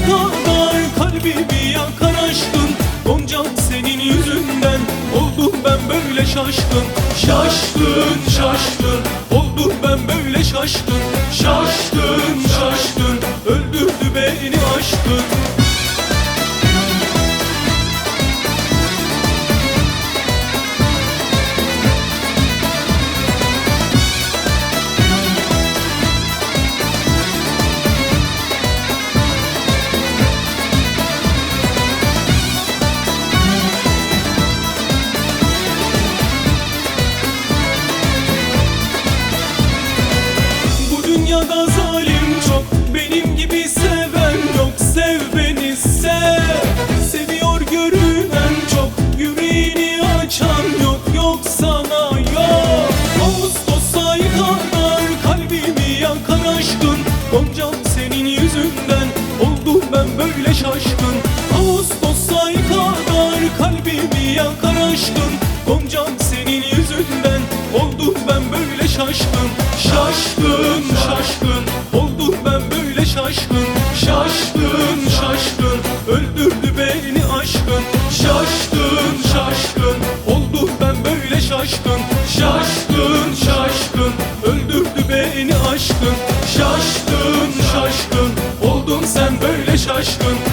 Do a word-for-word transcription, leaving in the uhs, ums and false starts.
kadar kalbimi yakan aşkın, Goncam senin yüzünden oldum ben böyle şaşkın. Şaşkın şaşkın oldum ben böyle şaşkın. Şaşkın şaşkın öldürdü beni aşkın. Dünyada zalim çok, benim gibi seven yok. Sev beni sev, seviyor görünen çok, yüreğini açan yok, yok sana yok. Ağustos ayı kadar kalbimi yakan aşkın, Goncam senin yüzünden oldum ben böyle şaşkın. Ağustos ayı kadar kalbimi yakan aşkın, Goncam senin yüzünden oldum ben böyle şaşkın. Şaşkın şaşkın oldum ben böyle şaşkın. Şaşkın şaşkın öldürdü beni aşkın. Şaşkın şaşkın oldum ben böyle şaşkın. Şaşkın şaşkın öldürdü beni aşkın. Şaşkın şaşkın oldum sen böyle şaşkın.